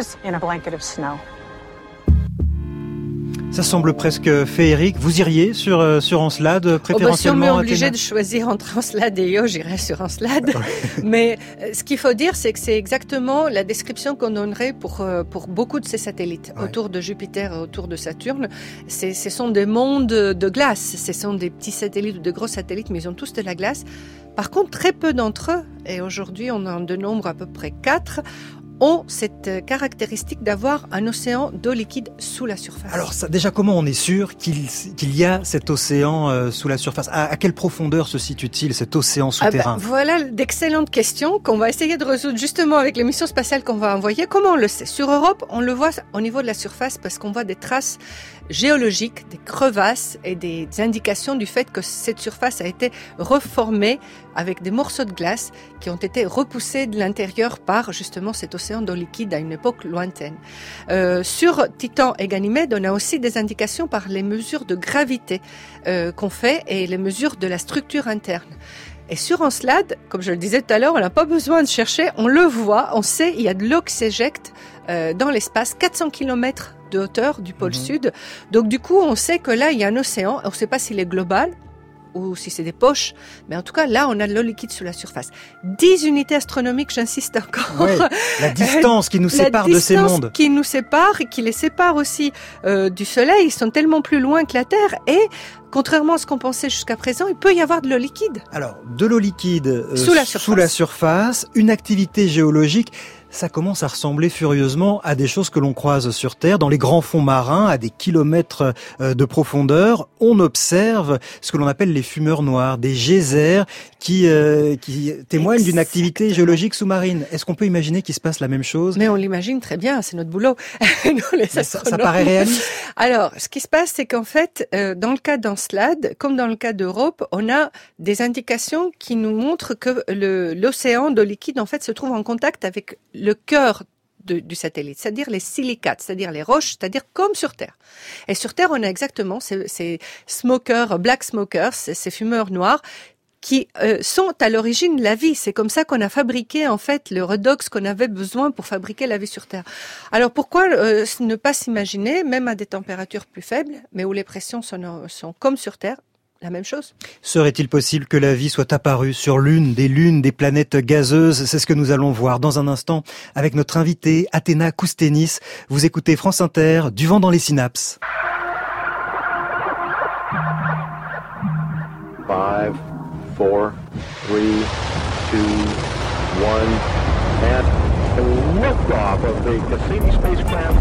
Ça semble presque féerique. Vous iriez sur, sur Encelade, préférentiellement? Oh bah, si on m'est obligé de choisir entre Encelade et Io, j'irais sur Encelade. Mais euh, ce qu'il faut dire, c'est que c'est exactement la description qu'on donnerait pour, euh, pour beaucoup de ces satellites. Ouais. Autour de Jupiter et autour de Saturne, c'est, ce sont des mondes de glace. Ce sont des petits satellites ou de gros satellites, mais ils ont tous de la glace. Par contre, très peu d'entre eux, et aujourd'hui on en dénombre à peu près quatre, ont cette caractéristique d'avoir un océan d'eau liquide sous la surface. Alors ça, déjà, comment on est sûr qu'il, qu'il y a cet océan euh, sous la surface ? à, à quelle profondeur se situe-t-il, cet océan souterrain ? ah ben, Voilà d'excellentes questions qu'on va essayer de résoudre justement avec les missions spatiales qu'on va envoyer. Comment on le sait ? Sur Europe, on le voit au niveau de la surface parce qu'on voit des traces géologiques, des crevasses et des indications du fait que cette surface a été reformée avec des morceaux de glace qui ont été repoussés de l'intérieur par justement cet océan d'eau liquide à une époque lointaine. Euh, sur Titan et Ganymède, on a aussi des indications par les mesures de gravité euh, qu'on fait et les mesures de la structure interne. Et sur Encelade, comme je le disais tout à l'heure, on n'a pas besoin de chercher, on le voit, on sait, il y a de l'eau qui s'éjecte euh, dans l'espace, quatre cents kilomètres de hauteur du pôle mmh. sud. Donc du coup, on sait que là, il y a un océan, on ne sait pas s'il est global ou si c'est des poches, mais en tout cas, là, on a de l'eau liquide sous la surface. dix unités astronomiques, j'insiste encore. Ouais, la distance qui nous sépare de ces mondes. La distance qui nous sépare et qui les sépare aussi euh, du Soleil, ils sont tellement plus loin que la Terre et contrairement à ce qu'on pensait jusqu'à présent, il peut y avoir de l'eau liquide. Alors, de l'eau liquide euh, sous, la surface. sous la surface, une activité géologique, ça commence à ressembler furieusement à des choses que l'on croise sur Terre, dans les grands fonds marins, à des kilomètres euh, de profondeur. On observe ce que l'on appelle les fumeurs noirs, des geysers qui, euh, qui témoignent d'une activité géologique sous-marine. Est-ce qu'on peut imaginer qu'il se passe la même chose ? Mais on l'imagine très bien, c'est notre boulot. Nous, les ça, ça paraît réaliste. Alors, ce qui se passe, c'est qu'en fait, euh, dans le cas d'Encelade, comme dans le cas d'Europe, on a des indications qui nous montrent que le, l'océan d'eau liquide, en fait, se trouve en contact avec le cœur de, du satellite, c'est-à-dire les silicates, c'est-à-dire les roches, c'est-à-dire comme sur Terre. Et sur Terre, on a exactement ces, ces smokers, black smokers, ces, ces fumeurs noirs, qui euh, sont à l'origine de la vie. C'est comme ça qu'on a fabriqué en fait le redox qu'on avait besoin pour fabriquer la vie sur Terre. Alors pourquoi euh, ne pas s'imaginer, même à des températures plus faibles, mais où les pressions sont, sont comme sur Terre, la même chose. Serait-il possible que la vie soit apparue sur l'une des lunes des planètes gazeuses ? C'est ce que nous allons voir dans un instant avec notre invitée Athéna Koustenis. Vous écoutez France Inter, Du vent dans les synapses. Five, four, three, two, one, and liftoff of the Cassini spacecraft.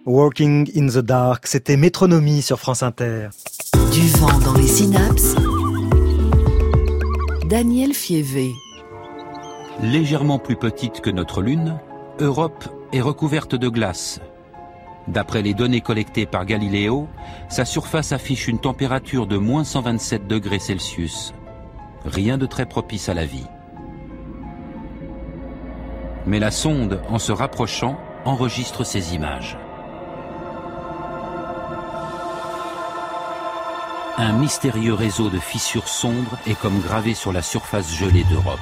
Walking in the Dark, c'était Métronomie sur France Inter. Du vent dans les synapses. Daniel Fievé. Légèrement plus petite que notre Lune, Europe est recouverte de glace. D'après les données collectées par Galileo, sa surface affiche une température de moins cent vingt-sept degrés Celsius. Rien de très propice à la vie. Mais la sonde, en se rapprochant, enregistre ces images. Un mystérieux réseau de fissures sombres est comme gravé sur la surface gelée d'Europe.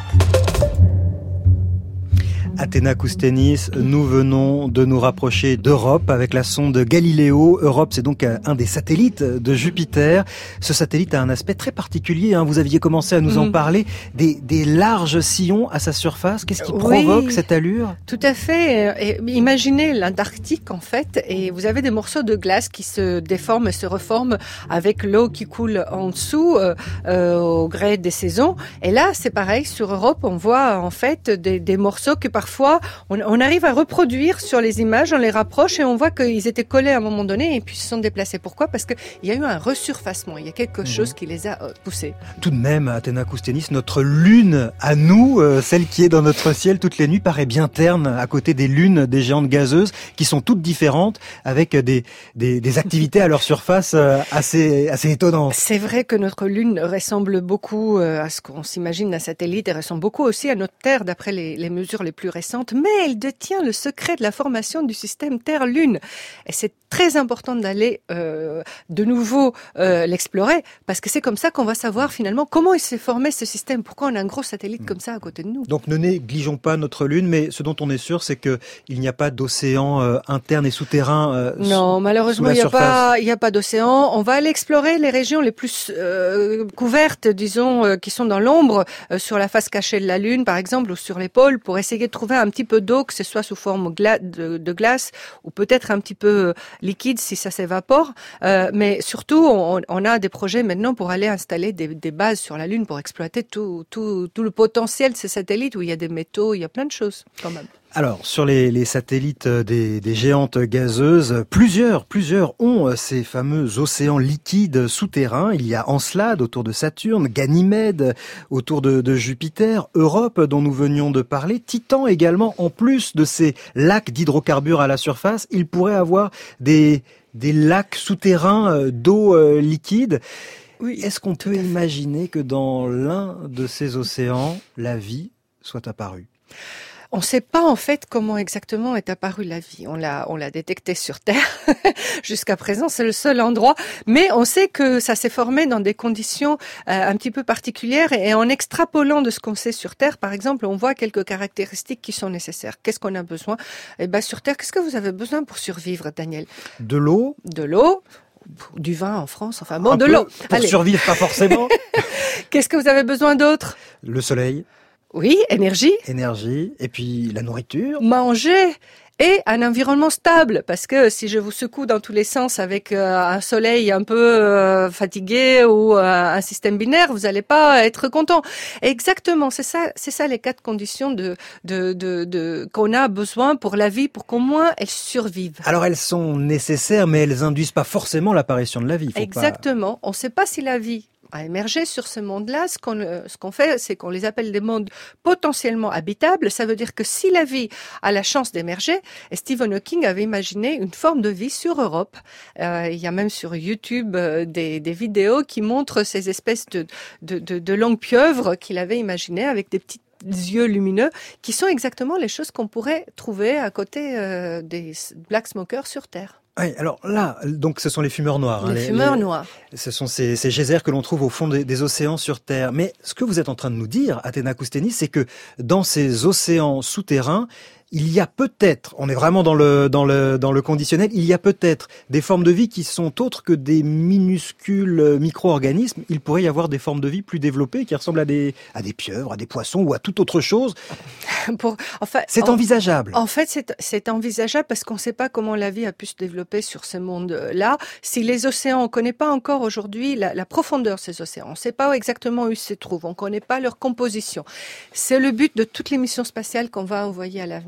Athéna Koustenis, nous venons de nous rapprocher d'Europe avec la sonde Galileo. Europe, c'est donc un des satellites de Jupiter. Ce satellite a un aspect très particulier, hein. Vous aviez commencé à nous mmh. en parler. Des, des larges sillons à sa surface. Qu'est-ce qui oui, provoque cette allure? Tout à fait. Et imaginez l'Antarctique, en fait, et vous avez des morceaux de glace qui se déforment et se reforment avec l'eau qui coule en dessous euh, euh, au gré des saisons. Et là, c'est pareil. Sur Europe, on voit en fait des, des morceaux que par Parfois, on, on arrive à reproduire sur les images, on les rapproche et on voit qu'ils étaient collés à un moment donné et puis se sont déplacés. Pourquoi ? Parce qu'il y a eu un resurfacement, il y a quelque mmh. chose qui les a euh, poussés. Tout de même, Athéna Koustenis, notre lune à nous, euh, celle qui est dans notre ciel toutes les nuits, paraît bien terne à côté des lunes des géantes gazeuses qui sont toutes différentes avec des, des, des activités à leur surface euh, assez, assez étonnantes. C'est vrai que notre lune ressemble beaucoup euh, à ce qu'on s'imagine d'un satellite et ressemble beaucoup aussi à notre Terre d'après les, les mesures les plus récente, mais elle détient le secret de la formation du système Terre-Lune. Et c'est très important d'aller euh, de nouveau euh, l'explorer, parce que c'est comme ça qu'on va savoir finalement comment il s'est formé ce système, pourquoi on a un gros satellite comme ça à côté de nous. Donc ne négligeons pas notre Lune, mais ce dont on est sûr, c'est qu'il n'y a pas d'océan euh, interne et souterrain euh, Non, sous, malheureusement, il n'y a pas, il n'y a pas d'océan. On va aller explorer les régions les plus euh, couvertes, disons, euh, qui sont dans l'ombre, euh, sur la face cachée de la Lune, par exemple, ou sur les pôles, pour essayer de trouver un petit peu d'eau, que ce soit sous forme gla- de, de glace ou peut-être un petit peu liquide si ça s'évapore. Euh, mais surtout, on, on a des projets maintenant pour aller installer des, des bases sur la Lune pour exploiter tout, tout, tout le potentiel de ces satellites où il y a des métaux, il y a plein de choses quand même. Alors, sur les, les satellites des, des géantes gazeuses, plusieurs, plusieurs ont ces fameux océans liquides souterrains. Il y a Encelade autour de Saturne, Ganymède autour de, de Jupiter, Europe dont nous venions de parler, Titan également. En plus de ces lacs d'hydrocarbures à la surface, il pourrait avoir des, des lacs souterrains d'eau euh, liquide. Oui, est-ce qu'on peut imaginer que dans l'un de ces océans, la vie soit apparue ? On ne sait pas en fait comment exactement est apparue la vie. On l'a, on l'a détectée sur Terre. Jusqu'à présent, c'est le seul endroit. Mais on sait que ça s'est formé dans des conditions euh, un petit peu particulières. Et en extrapolant de ce qu'on sait sur Terre, par exemple, on voit quelques caractéristiques qui sont nécessaires. Qu'est-ce qu'on a besoin ? Eh ben, sur Terre, qu'est-ce que vous avez besoin pour survivre, Daniel ? De l'eau. De l'eau. Du vin en France, enfin bon, un de peu, l'eau. Pour Allez. survivre, pas forcément. Qu'est-ce que vous avez besoin d'autre ? Le soleil. Oui, énergie. Énergie, et puis la nourriture. Manger et un environnement stable, parce que si je vous secoue dans tous les sens avec euh, un soleil un peu euh, fatigué ou euh, un système binaire, vous n'allez pas être content. Exactement, c'est ça, c'est ça les quatre conditions de, de, de, de qu'on a besoin pour la vie, pour qu'au moins elle survive. Alors elles sont nécessaires, mais elles induisent pas forcément l'apparition de la vie. Faut Exactement, pas... on ne sait pas si la vie à émerger sur ce monde-là. Ce qu'on, ce qu'on fait, c'est qu'on les appelle des mondes potentiellement habitables. Ça veut dire que si la vie a la chance d'émerger, et Stephen Hawking avait imaginé une forme de vie sur Europe. Euh, il y a même sur YouTube euh, des, des vidéos qui montrent ces espèces de, de, de, de longues pieuvres qu'il avait imaginées avec des petites yeux lumineux, qui sont exactement les choses qu'on pourrait trouver à côté euh, des black smokers sur Terre. Oui, alors là, donc ce sont les fumeurs noirs. Les, hein, les fumeurs les, noirs. Ce sont ces, ces geysers que l'on trouve au fond des, des océans sur Terre. Mais ce que vous êtes en train de nous dire, Athéna Koustenis, c'est que dans ces océans souterrains, il y a peut-être, on est vraiment dans le dans le dans le conditionnel, il y a peut-être des formes de vie qui sont autres que des minuscules micro-organismes. Il pourrait y avoir des formes de vie plus développées qui ressemblent à des à des pieuvres, à des poissons ou à toute autre chose. Pour, enfin, c'est en, envisageable. En fait, c'est c'est envisageable parce qu'on ne sait pas comment la vie a pu se développer sur ce monde-là. Si les océans, on ne connaît pas encore aujourd'hui la, la profondeur de ces océans. On ne sait pas exactement où ils se trouvent. On ne connaît pas leur composition. C'est le but de toutes les missions spatiales qu'on va envoyer à l'avenir.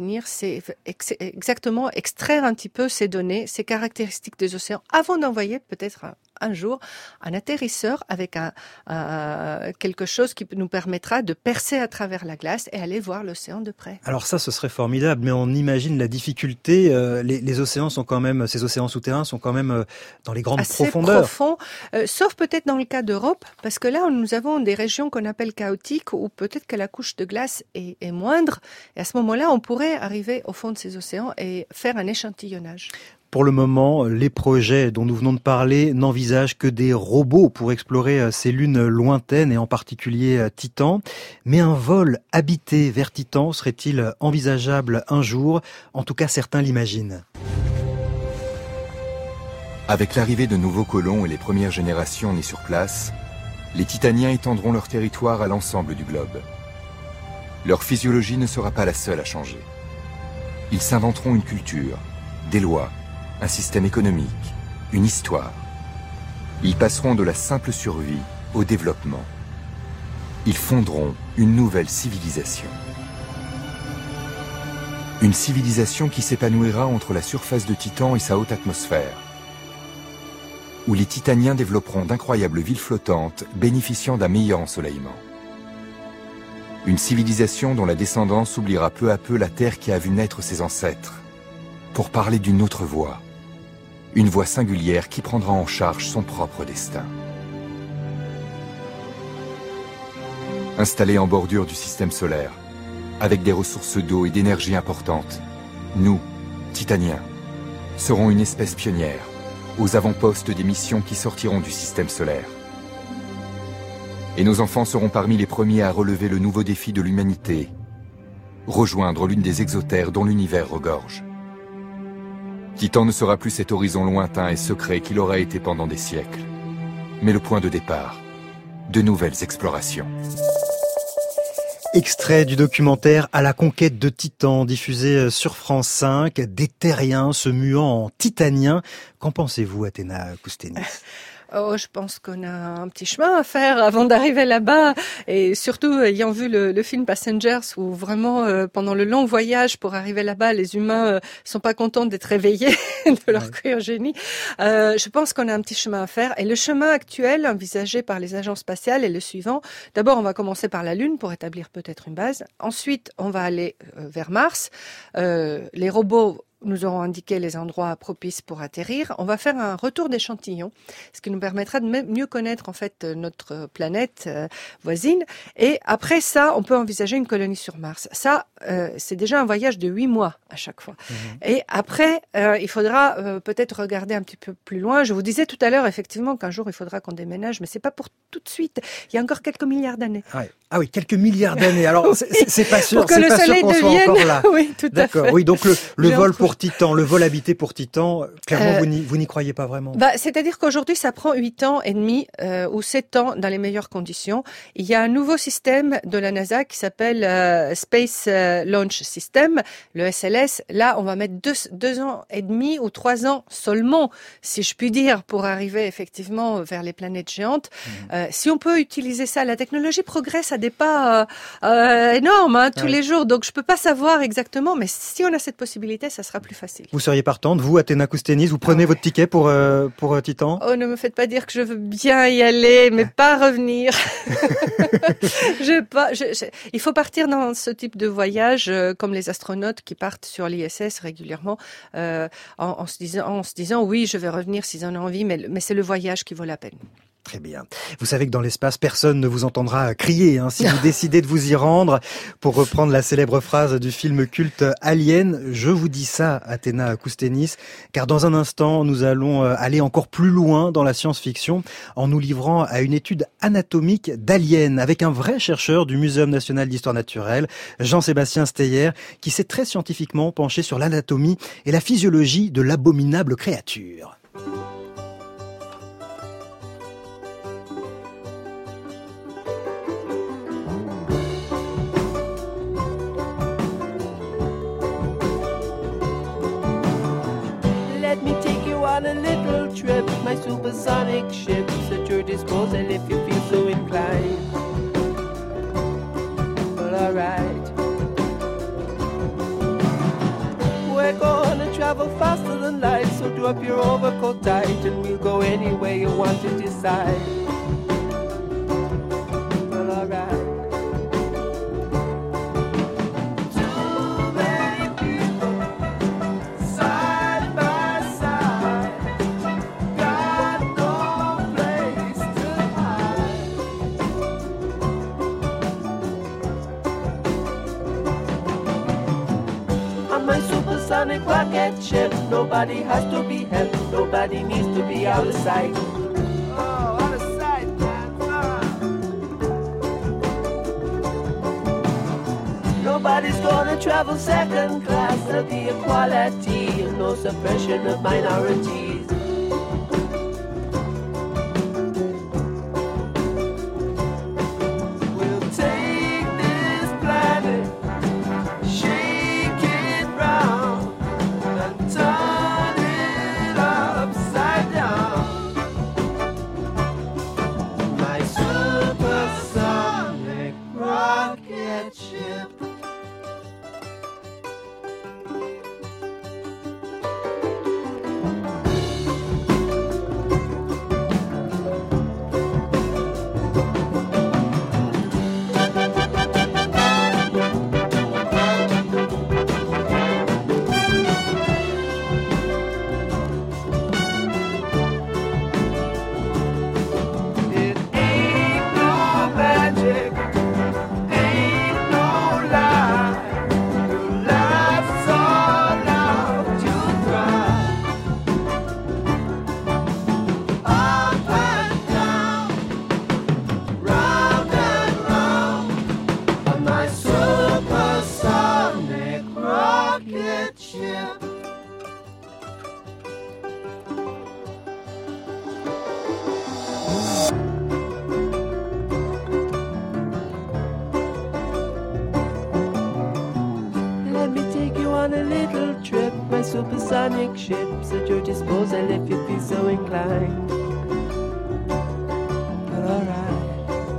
définir, c'est ex- exactement extraire un petit peu ces données, ces caractéristiques des océans, avant d'envoyer peut-être un, un jour un atterrisseur avec un, un, quelque chose qui nous permettra de percer à travers la glace et aller voir l'océan de près. Alors ça, ce serait formidable, mais on imagine la difficulté. Euh, les, les océans sont quand même, ces océans souterrains sont quand même euh, dans les grandes assez profondeurs. Profond, euh, sauf peut-être dans le cas d'Europe, parce que là, nous avons des régions qu'on appelle chaotiques, où peut-être que la couche de glace est, est moindre, et à ce moment-là, on pourrait arriver au fond de ces océans et faire un échantillonnage. Pour le moment, les projets dont nous venons de parler n'envisagent que des robots pour explorer ces lunes lointaines et en particulier Titan. Mais un vol habité vers Titan serait-il envisageable un jour ? En tout cas, certains l'imaginent. Avec l'arrivée de nouveaux colons et les premières générations nées sur place, les Titaniens étendront leur territoire à l'ensemble du globe. Leur physiologie ne sera pas la seule à changer. Ils s'inventeront une culture, des lois, un système économique, une histoire. Ils passeront de la simple survie au développement. Ils fonderont une nouvelle civilisation. Une civilisation qui s'épanouira entre la surface de Titan et sa haute atmosphère, où les Titaniens développeront d'incroyables villes flottantes bénéficiant d'un meilleur ensoleillement. Une civilisation dont la descendance oubliera peu à peu la terre qui a vu naître ses ancêtres, pour parler d'une autre voie, une voie singulière qui prendra en charge son propre destin. Installés en bordure du système solaire, avec des ressources d'eau et d'énergie importantes, nous, Titaniens, serons une espèce pionnière, aux avant-postes des missions qui sortiront du système solaire. Et nos enfants seront parmi les premiers à relever le nouveau défi de l'humanité, rejoindre l'une des exotères dont l'univers regorge. Titan ne sera plus cet horizon lointain et secret qu'il aura été pendant des siècles, mais le point de départ de nouvelles explorations. Extrait du documentaire À la conquête de Titan, diffusé sur France cinq, des terriens se muant en titaniens. Qu'en pensez-vous, Athéna Koustenis ? Oh, je pense qu'on a un petit chemin à faire avant d'arriver là-bas, et surtout ayant vu le, le film Passengers, où vraiment euh, pendant le long voyage pour arriver là-bas, les humains euh, sont pas contents d'être réveillés de leur ouais. cryogénie. Euh, je pense qu'on a un petit chemin à faire, et le chemin actuel envisagé par les agences spatiales est le suivant. D'abord, on va commencer par la Lune pour établir peut-être une base. Ensuite, on va aller euh, vers Mars. Euh, les robots nous aurons indiqué les endroits propices pour atterrir. On va faire un retour d'échantillons, ce qui nous permettra de mieux connaître en fait notre planète euh, voisine. Et après ça, on peut envisager une colonie sur Mars. Ça, euh, c'est déjà un voyage de huit mois à chaque fois. Mmh. Et après, euh, il faudra euh, peut-être regarder un petit peu plus loin. Je vous disais tout à l'heure, effectivement, qu'un jour il faudra qu'on déménage, mais c'est pas pour tout de suite. Il y a encore quelques milliards d'années. Ah, ouais. ah oui, quelques milliards d'années. Alors, oui. c'est, c'est pas sûr, pour que c'est le pas soleil sûr qu'on devienne... soit encore là. Oui, tout D'accord. à fait. Oui, donc le, le vol pour Titan, le vol habité pour Titan, clairement, euh, vous, n'y, vous n'y croyez pas vraiment. Bah, c'est-à-dire qu'aujourd'hui, ça prend huit ans et demi euh, ou sept ans dans les meilleures conditions. Il y a un nouveau système de la NASA qui s'appelle euh, Space Launch System, le S L S. Là, on va mettre deux, deux ans et demi ou trois ans seulement, si je puis dire, pour arriver effectivement vers les planètes géantes. Mmh. Euh, si on peut utiliser ça, la technologie progresse à des pas euh, euh, énormes hein, tous ouais. les jours. Donc, je peux pas savoir exactement, mais si on a cette possibilité, ça sera plus facile. Vous seriez partante, vous, Athéna Koustenis, vous prenez ah ouais. votre ticket pour euh, pour euh, Titan ? Oh, ne me faites pas dire que je veux bien y aller, mais pas revenir. je pas. Je, je, il faut partir dans ce type de voyage, euh, comme les astronautes qui partent sur l'I S S régulièrement, euh, en, en se disant, en se disant, oui, je vais revenir s'ils en ont envie, mais mais c'est le voyage qui vaut la peine. Très bien. Vous savez que dans l'espace, personne ne vous entendra crier hein, si vous décidez de vous y rendre. Pour reprendre la célèbre phrase du film culte Alien, je vous dis ça, Athéna Koustenis, car dans un instant, nous allons aller encore plus loin dans la science-fiction en nous livrant à une étude anatomique d'aliens avec un vrai chercheur du Muséum national d'histoire naturelle, Jean-Sébastien Steyer, qui s'est très scientifiquement penché sur l'anatomie et la physiologie de l'abominable créature. On a little trip, my supersonic ship's at your disposal if you feel so inclined. Well, alright. we're gonna travel faster than light. So do up your overcoat tight and we'll go anywhere you want to decide. Well, alright. Supersonic rocket ship. Nobody has to be helped. Nobody needs to be out of sight. Oh, out of sight, man. Ah. Nobody's gonna travel second class. There'll be equality and no suppression of minorities. We'll take this planet, shake it round, and turn it upside down. My supersonic rocket ship. Supersonic ships at your disposal if you feel so inclined. But alright.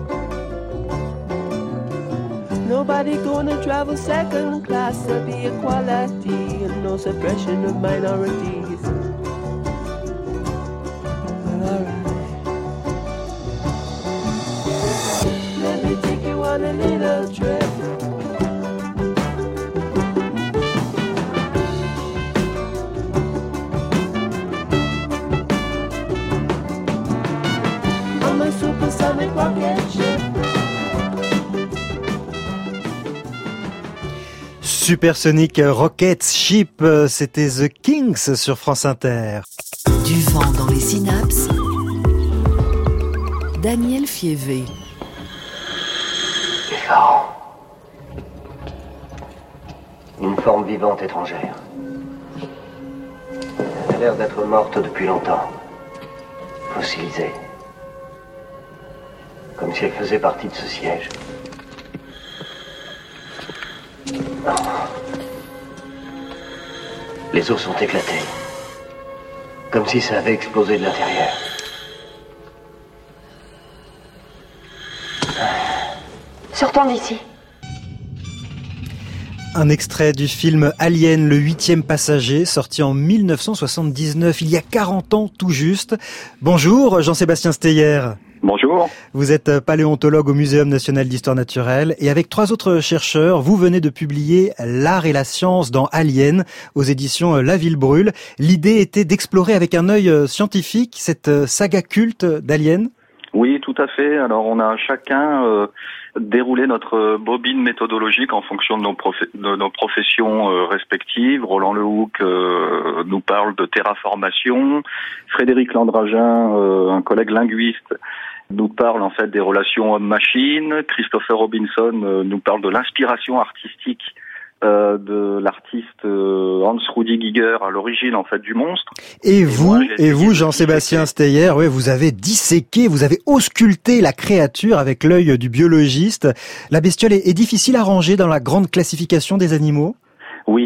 Nobody gonna travel second class. There'll be equality and no suppression of minorities. But alright. Let me take you on a little trip. Supersonic rocket ship. Supersonic Rocket Ship, c'était The Kings sur France Inter. Du vent dans les synapses. Daniel Fievé. Effarant. Une forme vivante étrangère. Elle a l'air d'être morte depuis longtemps. Fossilisée. Comme si elle faisait partie de ce siège. Non. Les os sont éclatés. Comme si ça avait explosé de l'intérieur. Sortons d'ici. Un extrait du film Alien, le huitième passager, sorti en mille neuf cent soixante-dix-neuf, il y a quarante ans tout juste. Bonjour, Jean-Sébastien Steyer. Bonjour. Vous êtes paléontologue au Muséum national d'histoire naturelle et avec trois autres chercheurs, vous venez de publier L'art et la science dans Alien aux éditions La Ville Brûle. L'idée était d'explorer avec un œil scientifique cette saga culte d'Alien. Oui, tout à fait. Alors on a chacun euh, déroulé notre bobine méthodologique en fonction de nos, prof- de nos professions euh, respectives. Roland Lehoucq euh, nous parle de terraformation. Frédéric Landragin, euh, un collègue linguiste, nous parle en fait des relations homme-machine. Christopher Robinson euh, nous parle de l'inspiration artistique euh, de l'artiste euh, Hans-Rudi Giger à l'origine en fait du monstre. Et, et vous, moi, et vous, Jean-Sébastien Steyer, ouais, vous avez disséqué, vous avez ausculté la créature avec l'œil du biologiste. La bestiole est, est difficile à ranger dans la grande classification des animaux ? Oui.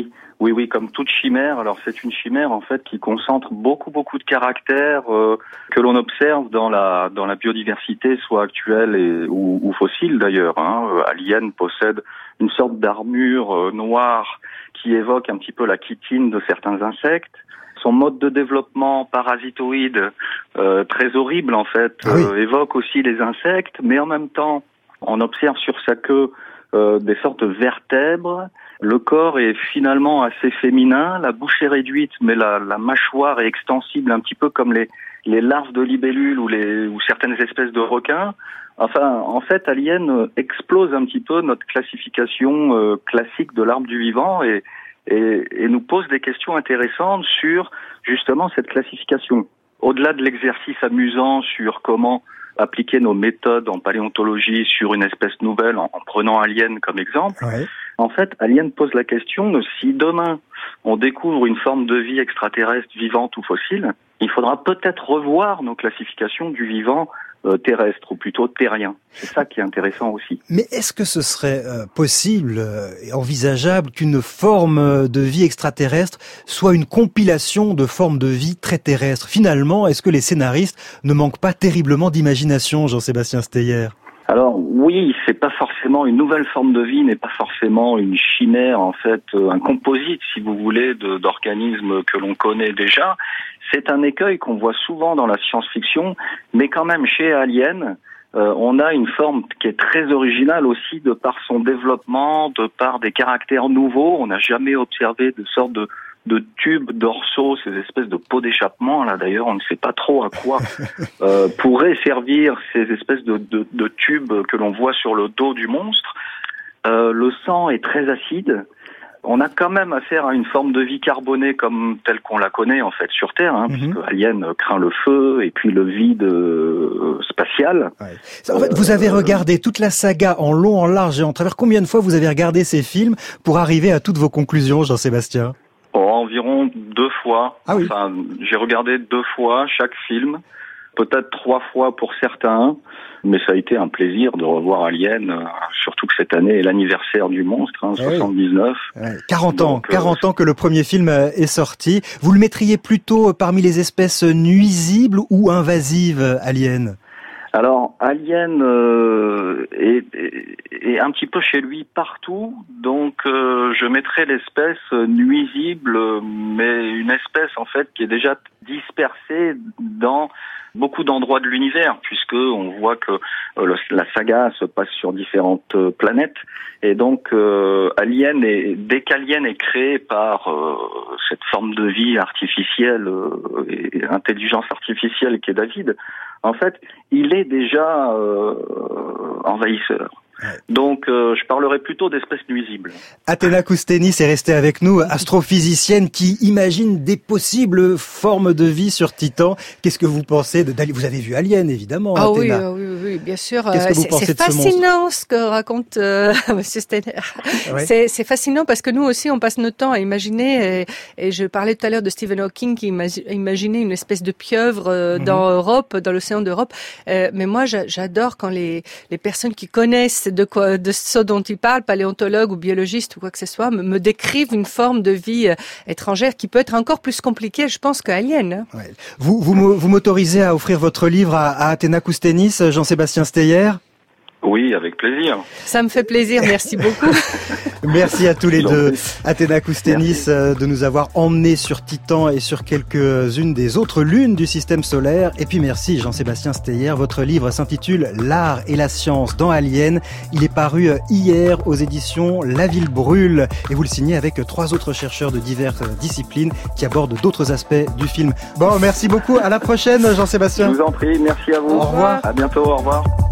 Oui, oui, comme toute chimère. Alors c'est une chimère en fait qui concentre beaucoup, beaucoup de caractères euh, que l'on observe dans la dans la biodiversité, soit actuelle et, ou, ou fossile d'ailleurs. Hein. Euh, Alien possède une sorte d'armure euh, noire qui évoque un petit peu la chitine de certains insectes. Son mode de développement parasitoïde, euh, très horrible en fait, ah oui. euh, évoque aussi les insectes, mais en même temps, on observe sur sa queue euh, des sortes de vertèbres. Le corps est finalement assez féminin, la bouche est réduite, mais la, la mâchoire est extensible, un petit peu comme les, les larves de libellules ou, les, ou certaines espèces de requins. Enfin, en fait, Alien explose un petit peu notre classification euh, classique de l'arbre du vivant et, et, et nous pose des questions intéressantes sur justement cette classification. Au-delà de l'exercice amusant sur comment appliquer nos méthodes en paléontologie sur une espèce nouvelle en, en prenant Alien comme exemple, ouais. En fait, Alien pose la question de si demain on découvre une forme de vie extraterrestre vivante ou fossile, il faudra peut-être revoir nos classifications du vivant euh, terrestre ou plutôt terrien. C'est ça qui est intéressant aussi. Mais est-ce que ce serait euh, possible et envisageable qu'une forme de vie extraterrestre soit une compilation de formes de vie très terrestres ? Finalement, est-ce que les scénaristes ne manquent pas terriblement d'imagination, Jean-Sébastien Steyer ? Alors oui, c'est pas forcément une nouvelle forme de vie, n'est pas forcément une chimère, en fait, un composite, si vous voulez, de, d'organismes que l'on connaît déjà. C'est un écueil qu'on voit souvent dans la science-fiction, mais quand même chez Alien, euh, on a une forme qui est très originale aussi de par son développement, de par des caractères nouveaux. On n'a jamais observé de sorte de de tubes dorsaux, ces espèces de pots d'échappement, là d'ailleurs on ne sait pas trop à quoi euh, pourraient servir ces espèces de, de, de tubes que l'on voit sur le dos du monstre. Euh, le sang est très acide. On a quand même affaire à une forme de vie carbonée comme telle qu'on la connaît en fait sur Terre, hein, mm-hmm. puisque Alien craint le feu et puis le vide euh, spatial. Ouais. En fait, vous avez regardé toute la saga en long, en large et en travers. Combien de fois vous avez regardé ces films pour arriver à toutes vos conclusions, Jean-Sébastien ? Oh, environ deux fois. Ah oui. Enfin, j'ai regardé deux fois chaque film, peut-être trois fois pour certains, mais ça a été un plaisir de revoir Alien, euh, surtout que cette année est l'anniversaire du monstre, hein, soixante-dix-neuf. Oui. Ouais. quarante ans, Donc, quarante euh, ans que le premier film est sorti. Vous le mettriez plutôt parmi les espèces nuisibles ou invasives, Alien ? Alors, Alien euh, est, est, est un petit peu chez lui partout, donc euh, je mettrais l'espèce nuisible, mais une espèce en fait qui est déjà dispersée dans beaucoup d'endroits de l'univers, puisque on voit que euh, le, la saga se passe sur différentes euh, planètes, et donc euh, Alien est, dès qu'Alien est créé par euh, cette forme de vie artificielle euh, et intelligence artificielle qui est David, en fait, il est déjà euh, envahisseur. Donc, euh, je parlerai plutôt d'espèces nuisibles. Athéna Koustenis est restée avec nous, astrophysicienne qui imagine des possibles formes de vie sur Titan. Qu'est-ce que vous pensez de Vous avez vu Alien, évidemment, ah Athéna. Oui, oui, oui, bien sûr. Qu'est-ce que vous c'est, pensez c'est de ce fascinant ce que raconte euh, Monsieur Steiner. Ouais. C'est, c'est fascinant parce que nous aussi, on passe notre temps à imaginer. Et, et je parlais tout à l'heure de Stephen Hawking qui imagi- imaginait une espèce de pieuvre euh, mm-hmm. dans Europe, dans l'océan d'Europe. Euh, mais moi, j'a- j'adore quand les, les personnes qui connaissent de quoi, de ce dont ils parlent, paléontologues ou biologistes ou quoi que ce soit, me, me décrivent une forme de vie euh, étrangère qui peut être encore plus compliquée, je pense, qu'Alien. Hein. Ouais. Vous, vous, vous m'autorisez à offrir votre livre à, à Athéna Koustenis, Jean-Sébastien Steyer ? Oui, avec plaisir. Ça me fait plaisir, merci beaucoup. Merci à tous les deux, Athéna Koustenis, euh, de nous avoir emmenés sur Titan et sur quelques-unes des autres lunes du système solaire. Et puis merci Jean-Sébastien Steyer. Votre livre s'intitule L'art et la science dans Alien. Il est paru hier aux éditions La Ville Brûle. Et vous le signez avec trois autres chercheurs de diverses disciplines qui abordent d'autres aspects du film. Bon, merci beaucoup. À la prochaine, Jean-Sébastien. Je vous en prie. Merci à vous. Au revoir. À bientôt. Au revoir.